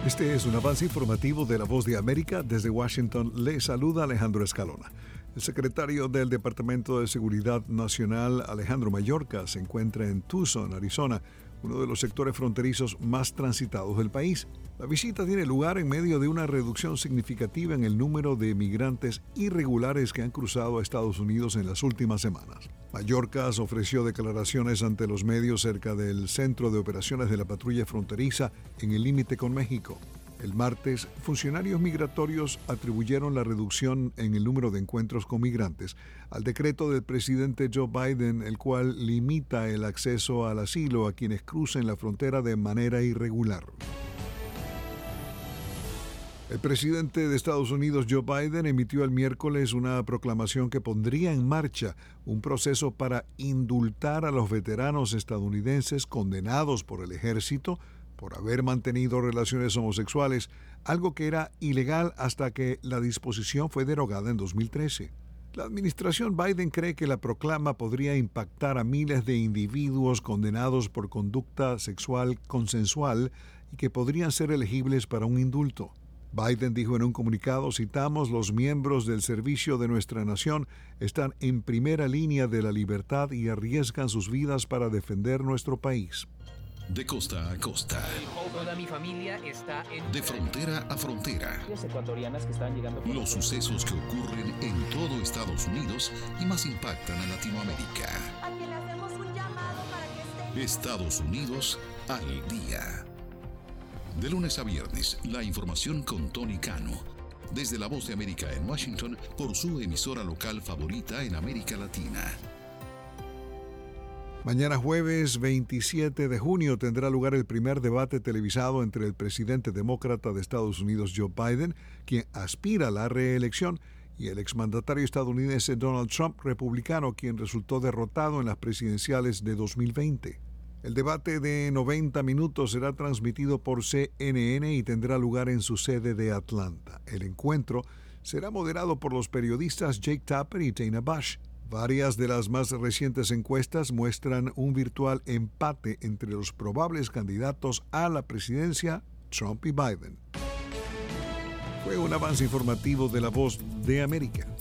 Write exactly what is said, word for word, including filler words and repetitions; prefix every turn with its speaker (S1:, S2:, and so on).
S1: Este es un avance informativo de La Voz de América. Desde Washington le saluda Alejandro Escalona. El secretario del Departamento de Seguridad Nacional, Alejandro Mayorkas, se encuentra en Tucson, Arizona, uno de los sectores fronterizos más transitados del país. La visita tiene lugar en medio de una reducción significativa en el número de migrantes irregulares que han cruzado a Estados Unidos en las últimas semanas. Mayorkas ofreció declaraciones ante los medios cerca del centro de operaciones de la patrulla fronteriza en el límite con México. El martes, funcionarios migratorios atribuyeron la reducción en el número de encuentros con migrantes al decreto del presidente Joe Biden, el cual limita el acceso al asilo a quienes crucen la frontera de manera irregular. El presidente de Estados Unidos, Joe Biden, emitió el miércoles una proclamación que pondría en marcha un proceso para indultar a los veteranos estadounidenses condenados por el ejército por haber mantenido relaciones homosexuales, algo que era ilegal hasta que la disposición fue derogada en dos mil trece. La administración Biden cree que la proclama podría impactar a miles de individuos condenados por conducta sexual consensual y que podrían ser elegibles para un indulto. Biden dijo en un comunicado, citamos, los miembros del servicio de nuestra nación están en primera línea de la libertad y arriesgan sus vidas para defender nuestro país.
S2: De costa a costa.
S3: Toda mi familia está en...
S2: De frontera a frontera.
S3: ecuatorianas que están llegando...
S2: Los sucesos que ocurren en todo Estados Unidos y más impactan a Latinoamérica.
S4: A quien le hacemos un llamado para que esté...
S2: Estados Unidos al día. De lunes a viernes, la información con Tony Cano. Desde La Voz de América en Washington, por su emisora local favorita en América Latina.
S1: Mañana jueves veintisiete de junio tendrá lugar el primer debate televisado entre el presidente demócrata de Estados Unidos, Joe Biden, quien aspira a la reelección, y el exmandatario estadounidense Donald Trump, republicano, quien resultó derrotado en las presidenciales de dos mil veinte. El debate de noventa minutos será transmitido por C N N y tendrá lugar en su sede de Atlanta. El encuentro será moderado por los periodistas Jake Tapper y Dana Bash. Varias de las más recientes encuestas muestran un virtual empate entre los probables candidatos a la presidencia, Trump y Biden. Fue un avance informativo de La Voz de América.